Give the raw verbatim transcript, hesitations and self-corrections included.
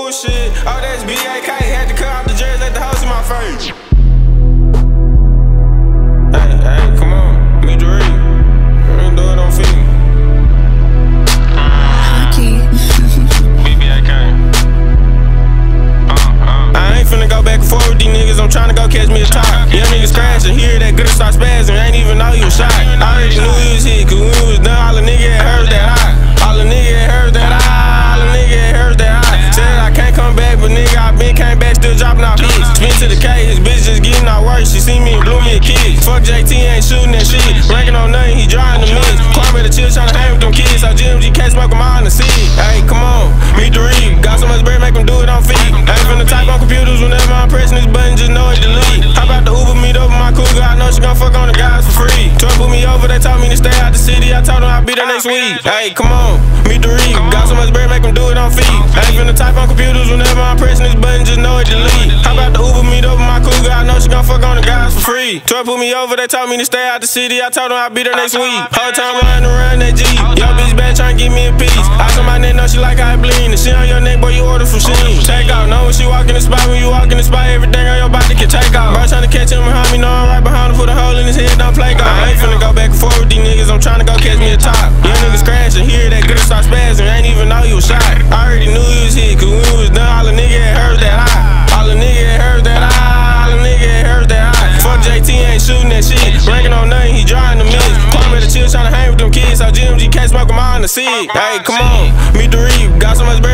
Ooh, shit. Oh, that's B A K. Had to cut off the jersey, let the house in my face. Hey, hey, come on. Me Dree. I ain't do it on feet. B B A K. Uh, uh. I ain't finna go back and forth with these niggas. I'm tryna go catch me a top. Young niggas crashing, hear that good start spazzing. Ain't even know he was shot. I already knew he was hit, cause when we was done, all the niggas had heard that I. All the niggas had heard that I. All the niggas had heard that I. Said I can't come back, but nigga, I been came back, still dropping out hits. Spin to the K, his bitch just getting out worse. She see me and blew me a kid. Fuck J T, ain't shooting that shit. Ranking on nothing, he driving the mix. Quan better chill, tryna hang with them kids. So G M G can't smoke them all in the seat. Hey, come on, me Dree. Got so much bread, make them do it on feet. Ain't finna type on computers whenever I'm pressing this button, just know it delete. How about the Uber meet up with my cougar? I know she gon' fuck on the guys for free. Toy put me over, they told me to stay out the city. I told them I'll be there next week. Hey, come on, me Dree. Got so much bread, make them do it on feet. Ain't finna type on computers whenever I'm pressing this button, just know it delete. How about the Uber meet up with my cougar? I know she gon' fuck on the guys for free. Toy put me over, they told me to stay out the city. I told them I'll be there next week. Whole time running around that G. Yo, bitch bad tryna give me a piece. I saw my neck, know she like how I bleed. The shit on your neck, boy, you order from Shein. Take off, know when she walk in the spot. When you walk in the spot, everything on your body can take off. Bro, tryna catch him behind me, know I'm right behind him. Put a hole in his head, don't play golf. I ain't finna go back and forth with these niggas. I'm tryna go catch me a top. Young niggas crashing, hear that good start spazzing. Ain't even know he was shot. I already knew he was hit, cause when we was done, all the niggas had heard that I. All the niggas had heard that I. All the niggas had heard that I. Fuck J T, ain't shooting that shit. Ranking on nothing, he driving the mix. Quan better chill, tryna hang with them kids. So G M G can't smoke them all in the seat. Hey, come on, me Dree. Got so much